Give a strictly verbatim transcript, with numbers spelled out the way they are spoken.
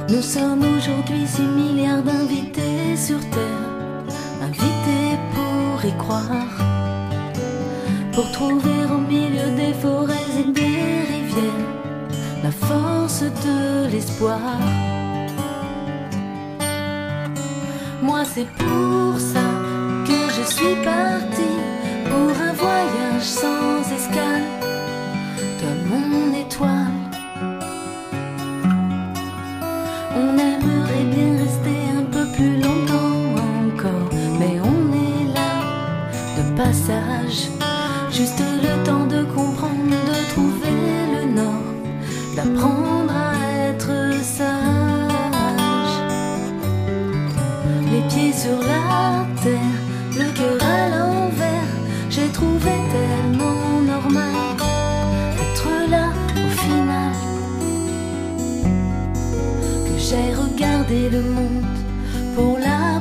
Nous sommes aujourd'hui six milliards d'invités sur Terre, invités pour y croire, pour trouver au milieu des forêts et des rivières la force de l'espoir. Moi c'est pour ça que je suis partie, pour un voyage sans escale, toi mon étoile. On aimerait bien rester un peu plus longtemps encore, mais on est là de passage, juste le temps de comprendre, de trouver le nord, d'apprendre à être sage. Les pieds sur la terre, le cœur à l'envers, j'ai trouvé tellement normal d'être là au final, que j'ai regardé le monde pour la